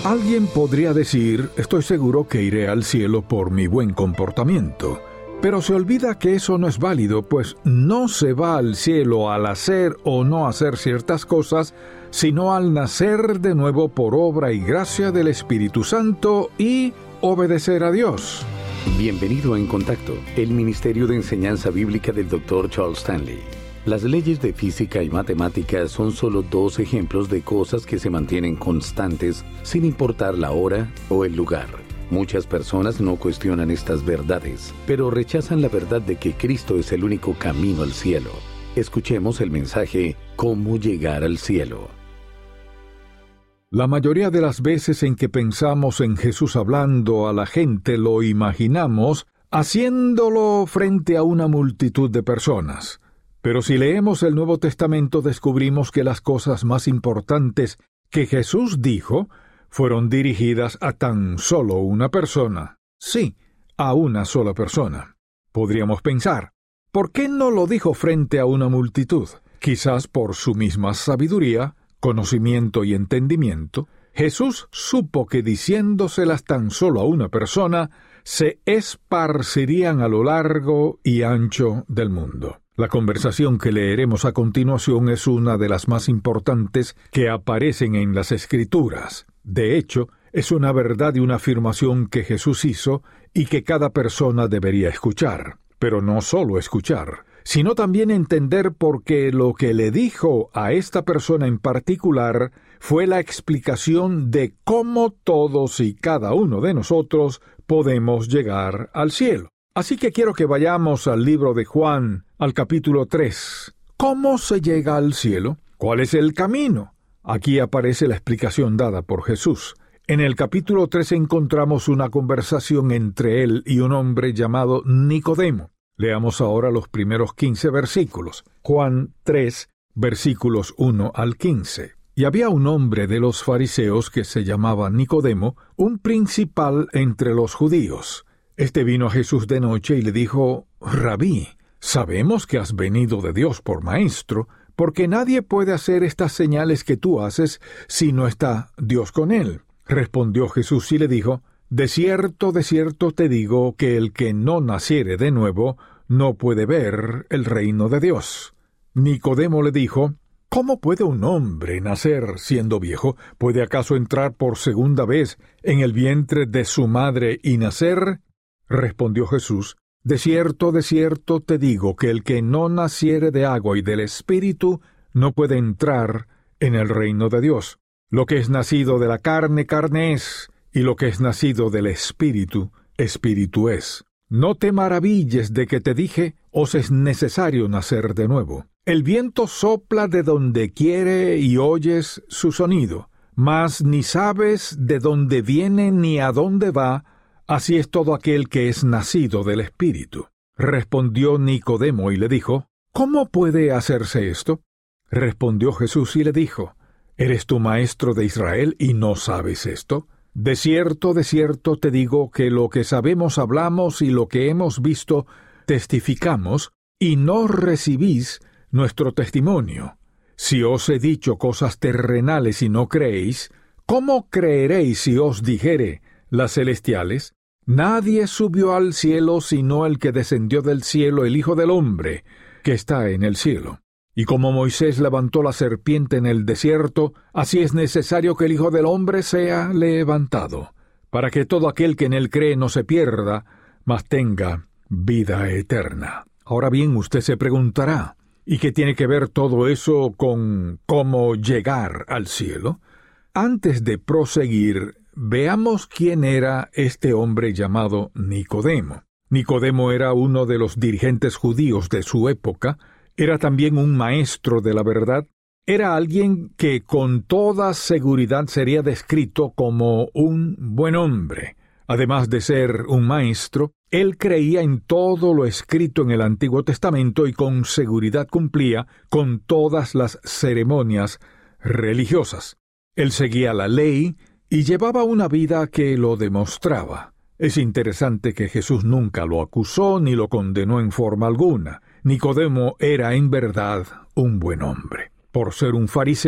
Alguien podría decir, estoy seguro que iré al cielo por mi buen comportamiento. Pero se olvida que eso no es válido, pues no se va al cielo al hacer o no hacer ciertas cosas, sino al nacer de nuevo por obra y gracia del Espíritu Santo y obedecer a Dios. Bienvenido a En Contacto, el Ministerio de Enseñanza Bíblica del Dr. Charles Stanley. Las leyes de física y matemáticas son solo dos ejemplos de cosas que se mantienen constantes sin importar la hora o el lugar. Muchas personas no cuestionan estas verdades, pero rechazan la verdad de que Cristo es el único camino al cielo. Escuchemos el mensaje ¿Cómo llegar al cielo? La mayoría de las veces en que pensamos en Jesús hablando a la gente lo imaginamos haciéndolo frente a una multitud de personas. Pero si leemos el Nuevo Testamento descubrimos que las cosas más importantes que Jesús dijo fueron dirigidas a tan solo una persona. Sí, a una sola persona. Podríamos pensar, ¿por qué no lo dijo frente a una multitud? Quizás por su misma sabiduría, conocimiento y entendimiento, Jesús supo que diciéndoselas tan solo a una persona, se esparcirían a lo largo y ancho del mundo. La conversación que leeremos a continuación es una de las más importantes que aparecen en las Escrituras. De hecho, es una verdad y una afirmación que Jesús hizo y que cada persona debería escuchar. Pero no solo escuchar, sino también entender por qué lo que le dijo a esta persona en particular fue la explicación de cómo todos y cada uno de nosotros podemos llegar al cielo. Así que quiero que vayamos al libro de Juan, al capítulo 3. ¿Cómo se llega al cielo? ¿Cuál es el camino? Aquí aparece la explicación dada por Jesús. En el capítulo 3 encontramos una conversación entre él y un hombre llamado Nicodemo. Leamos ahora los primeros 15 versículos. Juan 3, versículos 1 al 15. Y había un hombre de los fariseos que se llamaba Nicodemo, un principal entre los judíos. Este vino a Jesús de noche y le dijo, Rabí, sabemos que has venido de Dios por maestro, porque nadie puede hacer estas señales que tú haces si no está Dios con él. Respondió Jesús y le dijo, de cierto te digo que el que no naciere de nuevo no puede ver el reino de Dios. Nicodemo le dijo, ¿cómo puede un hombre nacer siendo viejo? ¿Puede acaso entrar por segunda vez en el vientre de su madre y nacer? Respondió Jesús, de cierto te digo que el que no naciere de agua y del Espíritu no puede entrar en el reino de Dios. Lo que es nacido de la carne, carne es, y lo que es nacido del Espíritu, Espíritu es. No te maravilles de que te dije, os es necesario nacer de nuevo. El viento sopla de donde quiere y oyes su sonido, mas ni sabes de dónde viene ni a dónde va. Así es todo aquel que es nacido del Espíritu. Respondió Nicodemo y le dijo, ¿cómo puede hacerse esto? Respondió Jesús y le dijo, ¿eres tú maestro de Israel y no sabes esto? De cierto te digo que lo que sabemos hablamos y lo que hemos visto testificamos, y no recibís nuestro testimonio. Si os he dicho cosas terrenales y no creéis, ¿cómo creeréis si os dijere las celestiales? Nadie subió al cielo sino el que descendió del cielo, el Hijo del Hombre, que está en el cielo. Y como Moisés levantó la serpiente en el desierto, así es necesario que el Hijo del Hombre sea levantado, para que todo aquel que en él cree no se pierda, mas tenga vida eterna. Ahora bien, usted se preguntará, ¿y qué tiene que ver todo eso con cómo llegar al cielo? Antes de proseguir, veamos quién era este hombre llamado Nicodemo. Nicodemo era uno de los dirigentes judíos de su época, era también un maestro de la verdad, era alguien que con toda seguridad sería descrito como un buen hombre. Además de ser un maestro, él creía en todo lo escrito en el Antiguo Testamento y con seguridad cumplía con todas las ceremonias religiosas. Él seguía la ley y llevaba una vida que lo demostraba. Es interesante que Jesús nunca lo acusó ni lo condenó en forma alguna. Nicodemo era en verdad un buen hombre. Por ser un fariseo,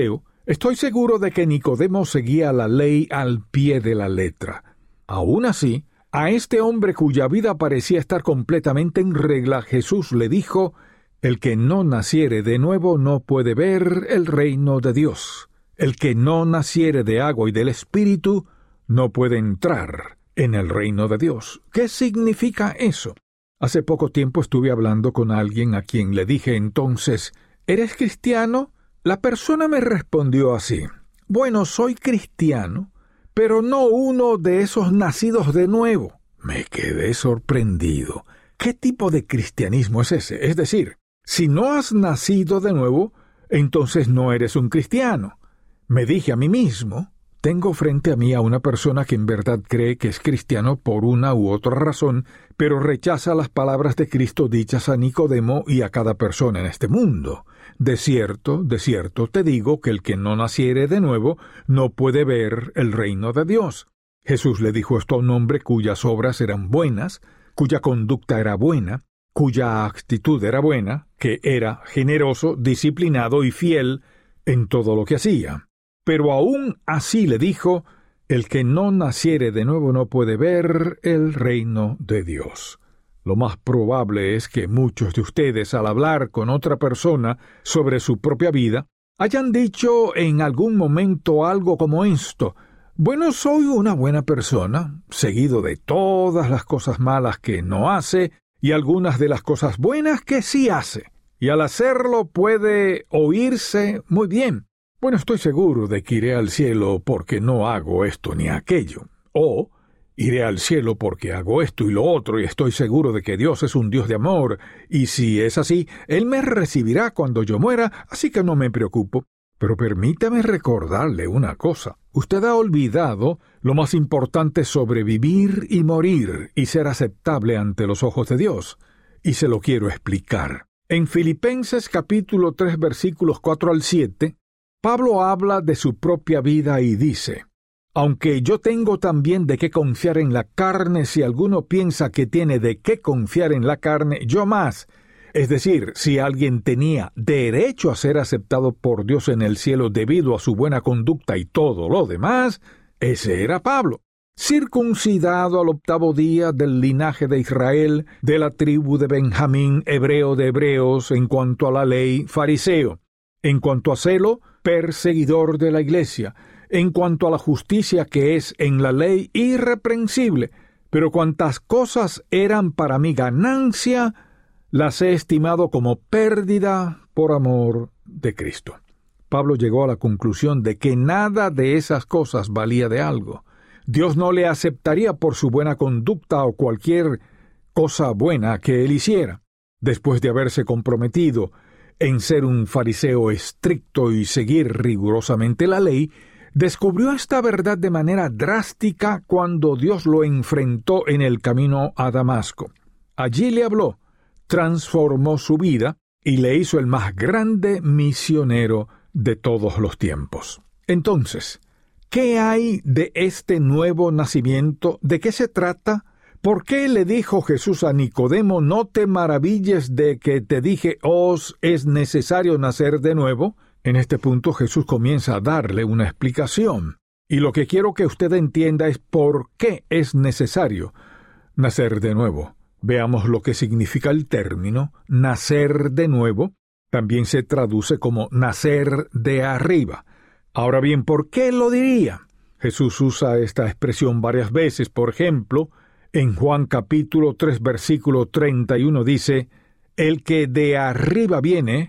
Estoy seguro de que Nicodemo seguía la ley al pie de la letra. Aún así, a este hombre cuya vida parecía estar completamente en regla, Jesús le dijo: el que no naciere de nuevo no puede ver el reino de Dios. El que no naciere de agua y del Espíritu no puede entrar en el reino de Dios. ¿Qué significa eso? Hace poco tiempo estuve hablando con alguien a quien le dije entonces: ¿eres cristiano? La persona me respondió así: bueno, soy cristiano, pero no uno de esos nacidos de nuevo. Me quedé sorprendido. ¿Qué tipo de cristianismo es ese? Es decir, si no has nacido de nuevo, entonces no eres un cristiano. Me dije a mí mismo: tengo frente a mí a una persona que en verdad cree que es cristiano por una u otra razón, pero rechaza las palabras de Cristo dichas a Nicodemo y a cada persona en este mundo. De cierto, te digo que el que no naciere de nuevo no puede ver el reino de Dios. Jesús le dijo esto a un hombre cuyas obras eran buenas, cuya conducta era buena, cuya actitud era buena, que era generoso, disciplinado y fiel en todo lo que hacía. Pero aún así le dijo: el que no naciere de nuevo no puede ver el reino de Dios. Lo más probable es que muchos de ustedes, al hablar con otra persona sobre su propia vida, hayan dicho en algún momento algo como esto: bueno, soy una buena persona, seguido de todas las cosas malas que no hace y algunas de las cosas buenas que sí hace. Y al hacerlo puede oírse muy bien. Bueno, estoy seguro de que iré al cielo porque no hago esto ni aquello. O iré al cielo porque hago esto y lo otro, y estoy seguro de que Dios es un Dios de amor, y si es así, Él me recibirá cuando yo muera, así que no me preocupo. Pero permítame recordarle una cosa. Usted ha olvidado lo más importante sobre vivir y morir y ser aceptable ante los ojos de Dios. Y se lo quiero explicar. En Filipenses capítulo 3 versículos 4 al 7, Pablo habla de su propia vida y dice: aunque yo tengo también de qué confiar en la carne, si alguno piensa que tiene de qué confiar en la carne, yo más. Es decir, si alguien tenía derecho a ser aceptado por Dios en el cielo debido a su buena conducta y todo lo demás, ese era Pablo. Circuncidado al 8º día del linaje de Israel, de la tribu de Benjamín, hebreo de hebreos, en cuanto a la ley, fariseo. En cuanto a celo, perseguidor de la iglesia. En cuanto a la justicia que es en la ley, irreprensible. Pero cuantas cosas eran para mí ganancia, las he estimado como pérdida por amor de Cristo. Pablo llegó a la conclusión de que nada de esas cosas valía de algo. Dios no le aceptaría por su buena conducta o cualquier cosa buena que él hiciera. Después de haberse comprometido en ser un fariseo estricto y seguir rigurosamente la ley, descubrió esta verdad de manera drástica cuando Dios lo enfrentó en el camino a Damasco. Allí le habló, transformó su vida y le hizo el más grande misionero de todos los tiempos. Entonces, ¿qué hay de este nuevo nacimiento? ¿De qué se trata? ¿Por qué le dijo Jesús a Nicodemo: no te maravilles de que te dije, os es necesario nacer de nuevo? En este punto Jesús comienza a darle una explicación. Y lo que quiero que usted entienda es por qué es necesario nacer de nuevo. Veamos lo que significa el término nacer de nuevo. También se traduce como nacer de arriba. Ahora bien, ¿por qué lo diría? Jesús usa esta expresión varias veces. Por ejemplo, en Juan capítulo 3 versículo 31 dice: el que de arriba viene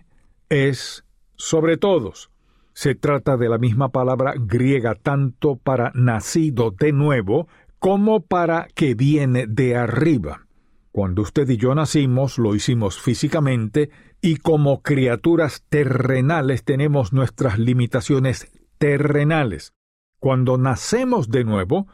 es sobre todos. Se trata de la misma palabra griega tanto para nacido de nuevo como para que viene de arriba. Cuando usted y yo nacimos, lo hicimos físicamente, y como criaturas terrenales tenemos nuestras limitaciones terrenales. Cuando nacemos de nuevo,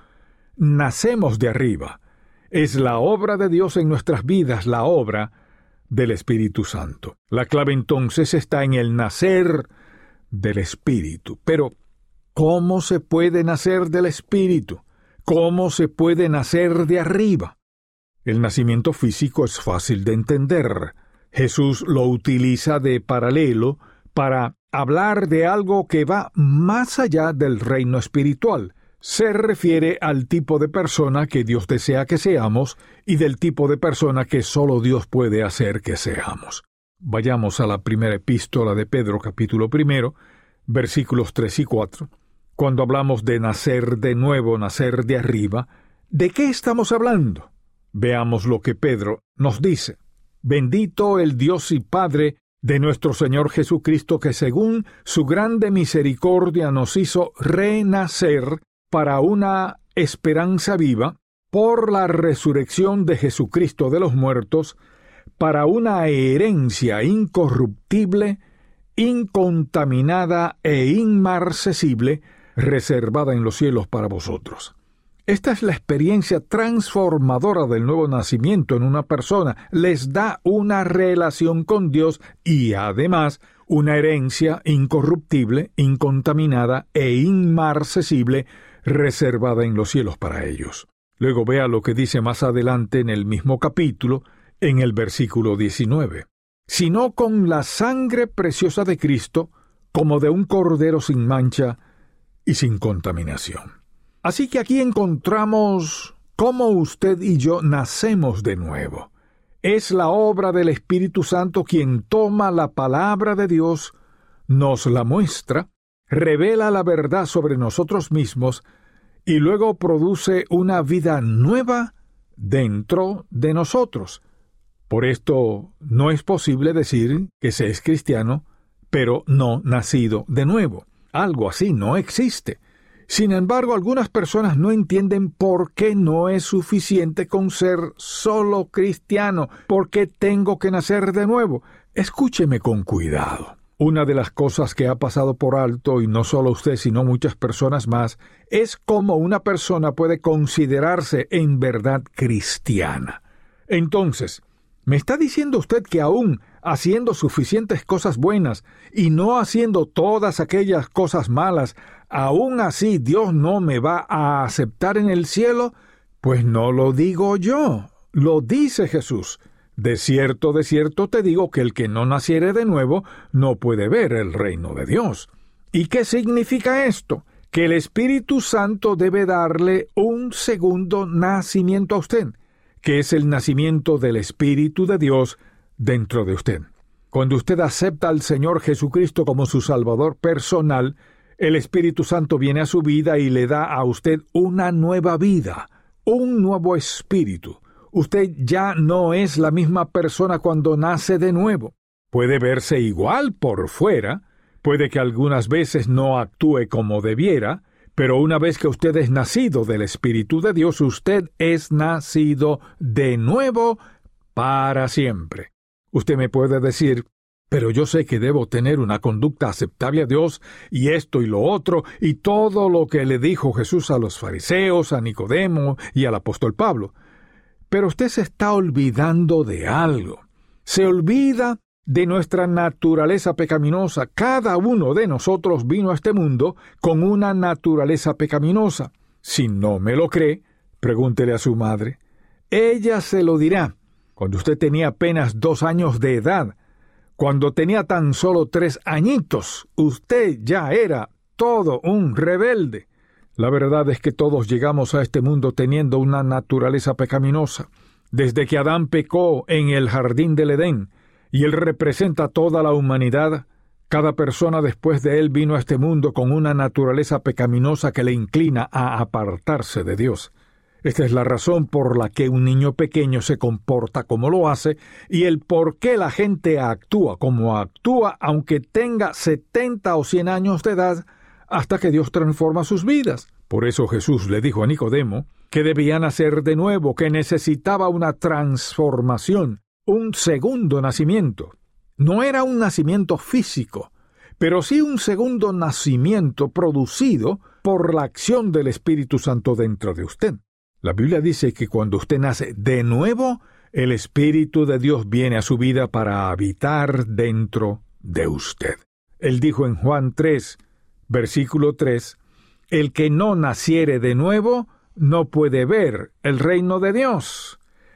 nacemos de arriba. Es la obra de Dios en nuestras vidas, la obra del Espíritu Santo. La clave entonces está en el nacer del Espíritu. Pero, ¿cómo se puede nacer del Espíritu? ¿Cómo se puede nacer de arriba? El nacimiento físico es fácil de entender. Jesús lo utiliza de paralelo para hablar de algo que va más allá del reino espiritual. Se refiere al tipo de persona que Dios desea que seamos y del tipo de persona que solo Dios puede hacer que seamos. Vayamos a la primera epístola de Pedro, capítulo 1, versículos 3 y 4. Cuando hablamos de nacer de nuevo, nacer de arriba, ¿de qué estamos hablando? Veamos lo que Pedro nos dice. Bendito el Dios y Padre de nuestro Señor Jesucristo, que según su grande misericordia nos hizo renacer para una esperanza viva, por la resurrección de Jesucristo de los muertos, para una herencia incorruptible, incontaminada e inmarcesible, reservada en los cielos para vosotros. Esta es la experiencia transformadora del nuevo nacimiento en una persona. Les da una relación con Dios y además una herencia incorruptible, incontaminada e inmarcesible, reservada en los cielos para ellos. Luego vea lo que dice más adelante en el mismo capítulo, en el versículo 19. Sino con la sangre preciosa de Cristo, como de un cordero sin mancha y sin contaminación. Así que aquí encontramos cómo usted y yo nacemos de nuevo. Es la obra del Espíritu Santo quien toma la palabra de Dios, nos la muestra, revela la verdad sobre nosotros mismos y luego produce una vida nueva dentro de nosotros. Por esto no es posible decir que se es cristiano, pero no nacido de nuevo. Algo así no existe. Sin embargo, algunas personas no entienden por qué no es suficiente con ser solo cristiano, por qué tengo que nacer de nuevo. Escúcheme con cuidado. Una de las cosas que ha pasado por alto, y no solo usted, sino muchas personas más, es cómo una persona puede considerarse en verdad cristiana. Entonces, ¿me está diciendo usted que aún haciendo suficientes cosas buenas y no haciendo todas aquellas cosas malas, aún así Dios no me va a aceptar en el cielo? Pues no lo digo yo, lo dice Jesús. De cierto te digo que el que no naciere de nuevo no puede ver el reino de Dios. ¿Y qué significa esto? Que el Espíritu Santo debe darle un segundo nacimiento a usted, que es el nacimiento del Espíritu de Dios dentro de usted. Cuando usted acepta al Señor Jesucristo como su Salvador personal, el Espíritu Santo viene a su vida y le da a usted una nueva vida, un nuevo espíritu. Usted ya no es la misma persona cuando nace de nuevo. Puede verse igual por fuera, puede que algunas veces no actúe como debiera, pero una vez que usted es nacido del Espíritu de Dios, usted es nacido de nuevo para siempre. Usted me puede decir, pero yo sé que debo tener una conducta aceptable a Dios, y esto y lo otro, y todo lo que le dijo Jesús a los fariseos, a Nicodemo y al apóstol Pablo. Pero usted se está olvidando de algo. Se olvida de nuestra naturaleza pecaminosa. Cada uno de nosotros vino a este mundo con una naturaleza pecaminosa. Si no me lo cree, pregúntele a su madre. Ella se lo dirá. Cuando usted tenía apenas 2 años de edad, cuando tenía tan solo 3 añitos, usted ya era todo un rebelde. La verdad es que todos llegamos a este mundo teniendo una naturaleza pecaminosa. Desde que Adán pecó en el jardín del Edén, y él representa toda la humanidad, cada persona después de él vino a este mundo con una naturaleza pecaminosa que le inclina a apartarse de Dios. Esta es la razón por la que un niño pequeño se comporta como lo hace y el por qué la gente actúa como actúa aunque tenga 70 o 100 años de edad hasta que Dios transforma sus vidas. Por eso Jesús le dijo a Nicodemo que debía nacer de nuevo, que necesitaba una transformación, un segundo nacimiento. No era un nacimiento físico, pero sí un segundo nacimiento producido por la acción del Espíritu Santo dentro de usted. La Biblia dice que cuando usted nace de nuevo, el Espíritu de Dios viene a su vida para habitar dentro de usted. Él dijo en Juan 3, versículo 3, el que no naciere de nuevo no puede ver el reino de Dios.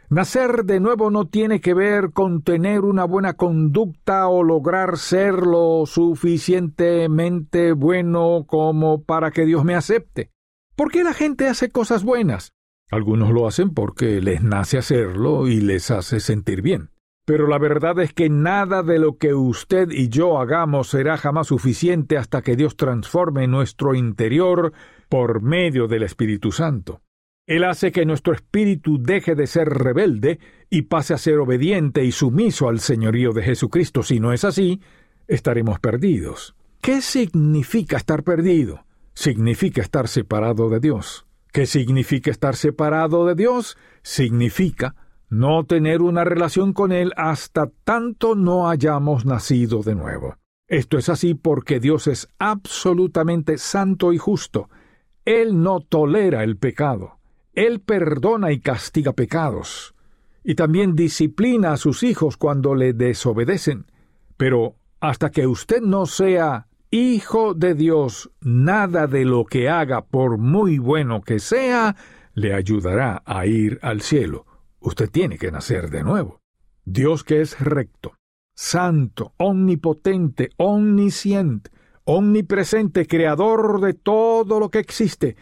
Nacer de nuevo no tiene que ver con tener una buena conducta o lograr ser lo suficientemente bueno como para que Dios me acepte. ¿Por qué la gente hace cosas buenas? Algunos lo hacen porque les nace hacerlo y les hace sentir bien. Pero la verdad es que nada de lo que usted y yo hagamos será jamás suficiente hasta que Dios transforme nuestro interior por medio del Espíritu Santo. Él hace que nuestro espíritu deje de ser rebelde y pase a ser obediente y sumiso al señorío de Jesucristo. Si no es así, estaremos perdidos. ¿Qué significa estar perdido? Significa estar separado de Dios. ¿Qué significa estar separado de Dios? Significa no tener una relación con Él hasta tanto no hayamos nacido de nuevo. Esto es así porque Dios es absolutamente santo y justo. Él no tolera el pecado. Él perdona y castiga pecados, y también disciplina a sus hijos cuando le desobedecen. Pero hasta que usted no sea hijo de Dios, nada de lo que haga, por muy bueno que sea, le ayudará a ir al cielo. Usted tiene que nacer de nuevo. Dios, que es recto, santo, omnipotente, omnisciente, omnipresente, creador de todo lo que existe,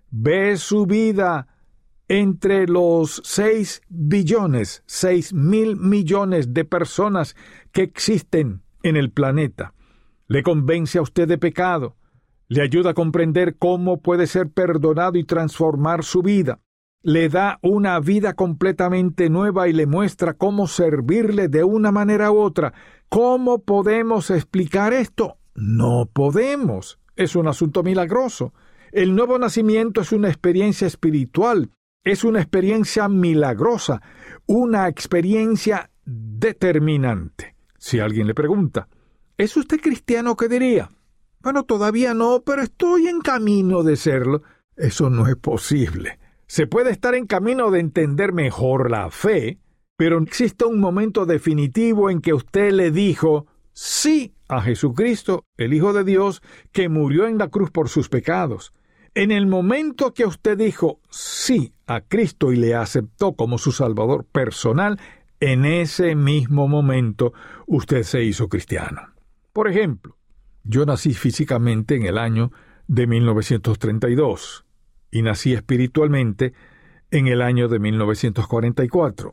ve su vida entre los 6 billones, 6,000 millones de personas que existen en el planeta. Le convence a usted de pecado, le ayuda a comprender cómo puede ser perdonado y transformar su vida, le da una vida completamente nueva y le muestra cómo servirle de una manera u otra. ¿Cómo podemos explicar esto? No podemos. Es un asunto milagroso. El nuevo nacimiento es una experiencia espiritual. Es una experiencia milagrosa, una experiencia determinante. Si alguien le pregunta, ¿es usted cristiano? ¿Qué diría? Bueno, todavía no, pero estoy en camino de serlo. Eso no es posible. Se puede estar en camino de entender mejor la fe, pero existe un momento definitivo en que usted le dijo sí a Jesucristo, el Hijo de Dios, que murió en la cruz por sus pecados. En el momento que usted dijo sí a Cristo y le aceptó como su Salvador personal, en ese mismo momento usted se hizo cristiano. Por ejemplo, yo nací físicamente en el año de 1932 y nací espiritualmente en el año de 1944.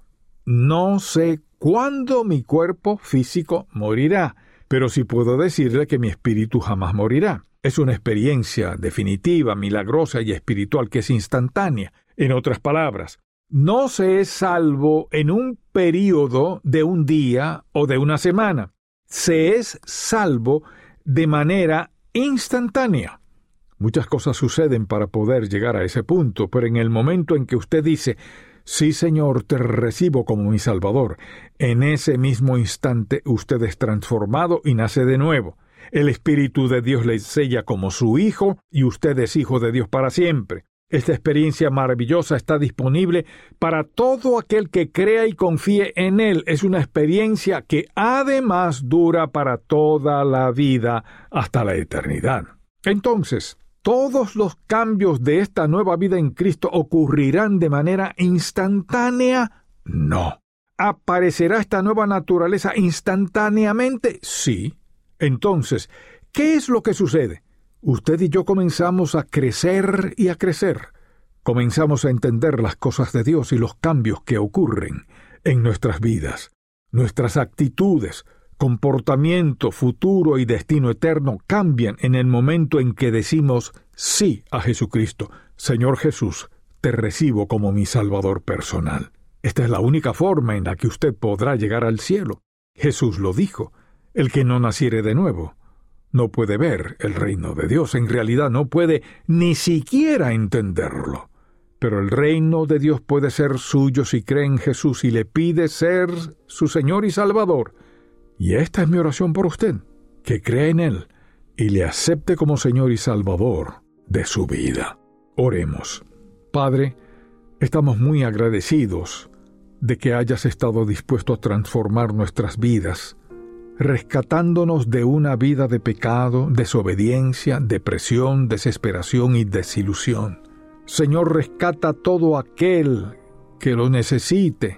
No sé cuándo mi cuerpo físico morirá, pero sí puedo decirle que mi espíritu jamás morirá. Es una experiencia definitiva, milagrosa y espiritual que es instantánea. En otras palabras, no se es salvo en un período de un día o de una semana. Se es salvo de manera instantánea. Muchas cosas suceden para poder llegar a ese punto, pero en el momento en que usted dice, sí, Señor, te recibo como mi Salvador, en ese mismo instante usted es transformado y nace de nuevo. El Espíritu de Dios le sella como su hijo y usted es hijo de Dios para siempre. Esta experiencia maravillosa está disponible para todo aquel que crea y confíe en Él. Es una experiencia que además dura para toda la vida hasta la eternidad. Entonces, ¿todos los cambios de esta nueva vida en Cristo ocurrirán de manera instantánea? No. ¿Aparecerá esta nueva naturaleza instantáneamente? Sí. Entonces, ¿qué es lo que sucede? Usted y yo comenzamos a crecer y a crecer. Comenzamos a entender las cosas de Dios y los cambios que ocurren en nuestras vidas. Nuestras actitudes, comportamiento, futuro y destino eterno cambian en el momento en que decimos sí a Jesucristo. Señor Jesús, te recibo como mi Salvador personal. Esta es la única forma en la que usted podrá llegar al cielo. Jesús lo dijo. El que no naciere de nuevo no puede ver el reino de Dios. En realidad no puede ni siquiera entenderlo. Pero el reino de Dios puede ser suyo si cree en Jesús y le pide ser su Señor y Salvador. Y esta es mi oración por usted, que cree en Él y le acepte como Señor y Salvador de su vida. Oremos. Padre, estamos muy agradecidos de que hayas estado dispuesto a transformar nuestras vidas, rescatándonos de una vida de pecado, desobediencia, depresión, desesperación y desilusión. Señor, rescata a todo aquel que lo necesite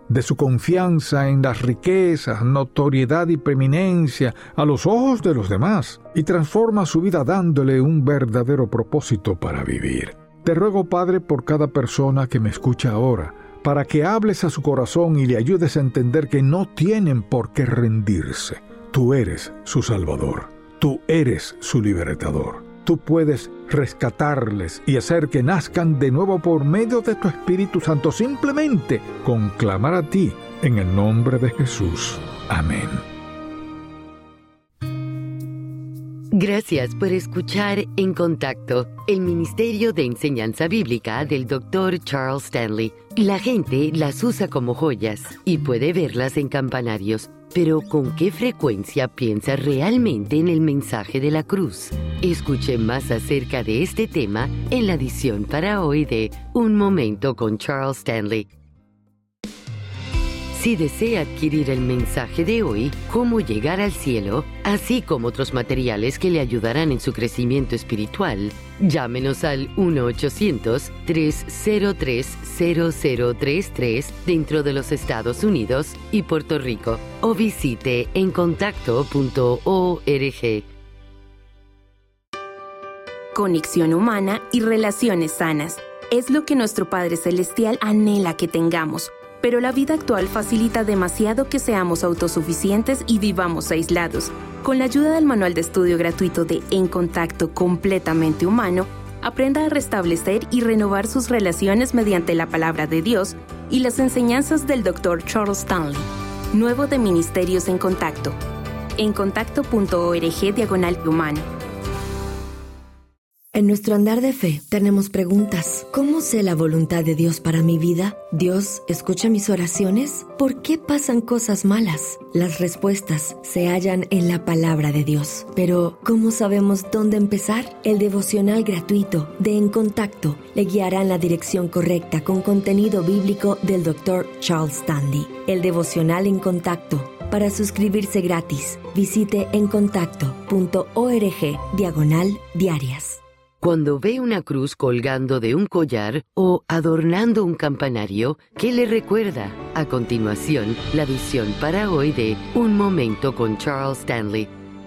de su confianza en las riquezas, notoriedad y preeminencia a los ojos de los demás y transforma su vida dándole un verdadero propósito para vivir. Te ruego, Padre, por cada persona que me escucha ahora, para que hables a su corazón y le ayudes a entender que no tienen por qué rendirse. Tú eres su Salvador. Tú eres su libertador. Tú puedes rescatarles y hacer que nazcan de nuevo por medio de tu Espíritu Santo, simplemente con clamar a ti en el nombre de Jesús. Amén. Gracias por escuchar En Contacto, el Ministerio de Enseñanza Bíblica del Dr. Charles Stanley. La gente las usa como joyas y puede verlas en campanarios, pero ¿con qué frecuencia piensa realmente en el mensaje de la cruz? Escuche más acerca de este tema en la edición para hoy de Un Momento con Charles Stanley. Si desea adquirir el mensaje de hoy, Cómo llegar al cielo, así como otros materiales que le ayudarán en su crecimiento espiritual, llámenos al 1-800-303-0033 dentro de los Estados Unidos y Puerto Rico, o visite encontacto.org. Conexión humana y relaciones sanas es lo que nuestro Padre Celestial anhela que tengamos. Pero la vida actual facilita demasiado que seamos autosuficientes y vivamos aislados. Con la ayuda del manual de estudio gratuito de En Contacto completamente humano, aprenda a restablecer y renovar sus relaciones mediante la palabra de Dios y las enseñanzas del Dr. Charles Stanley. Nuevo de Ministerios en Contacto. encontacto.org/humano. En nuestro andar de fe tenemos preguntas. ¿Cómo sé la voluntad de Dios para mi vida? ¿Dios escucha mis oraciones? ¿Por qué pasan cosas malas? Las respuestas se hallan en la palabra de Dios. Pero, ¿cómo sabemos dónde empezar? El devocional gratuito de En Contacto le guiará en la dirección correcta con contenido bíblico del Dr. Charles Stanley. El devocional En Contacto. Para suscribirse gratis, visite encontacto.org/diarias. Cuando ve una cruz colgando de un collar o adornando un campanario, ¿qué le recuerda? A continuación, la edición para hoy de Un Momento con Charles Stanley.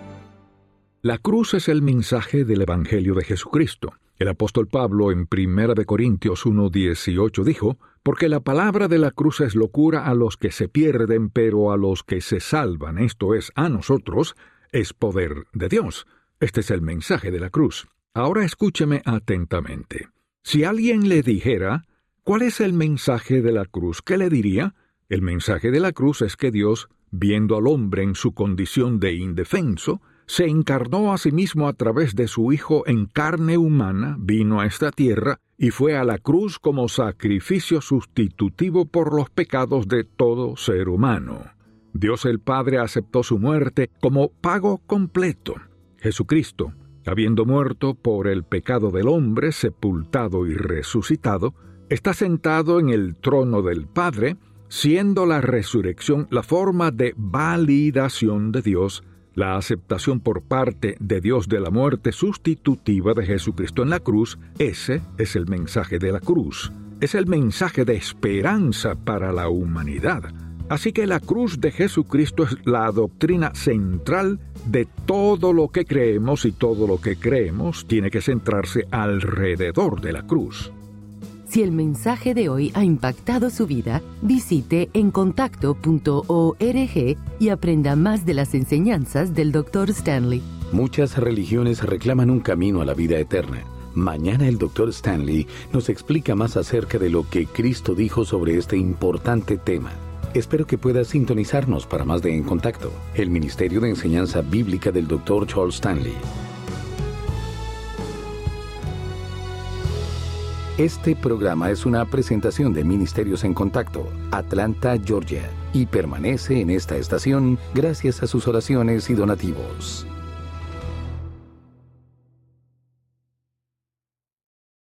La cruz es el mensaje del Evangelio de Jesucristo. El apóstol Pablo en 1 Corintios 1:18 dijo: «Porque la palabra de la cruz es locura a los que se pierden, pero a los que se salvan, esto es, a nosotros, es poder de Dios». Este es el mensaje de la cruz. Ahora escúcheme atentamente. Si alguien le dijera, ¿cuál es el mensaje de la cruz?, ¿qué le diría? El mensaje de la cruz es que Dios, viendo al hombre en su condición de indefenso, se encarnó a sí mismo a través de su Hijo en carne humana, vino a esta tierra y fue a la cruz como sacrificio sustitutivo por los pecados de todo ser humano. Dios el Padre aceptó su muerte como pago completo. Jesucristo, habiendo muerto por el pecado del hombre, sepultado y resucitado, está sentado en el trono del Padre, siendo la resurrección la forma de validación de Dios, la aceptación por parte de Dios de la muerte sustitutiva de Jesucristo en la cruz. Ese es el mensaje de la cruz. Es el mensaje de esperanza para la humanidad. Así que la cruz de Jesucristo es la doctrina central de todo lo que creemos, y todo lo que creemos tiene que centrarse alrededor de la cruz. Si el mensaje de hoy ha impactado su vida, visite encontacto.org y aprenda más de las enseñanzas del Dr. Stanley. Muchas religiones reclaman un camino a la vida eterna. Mañana el Dr. Stanley nos explica más acerca de lo que Cristo dijo sobre este importante tema. Espero que puedas sintonizarnos para más de En Contacto, el Ministerio de Enseñanza Bíblica del Dr. Charles Stanley. Este programa es una presentación de Ministerios en Contacto, Atlanta, Georgia, y permanece en esta estación gracias a sus oraciones y donativos.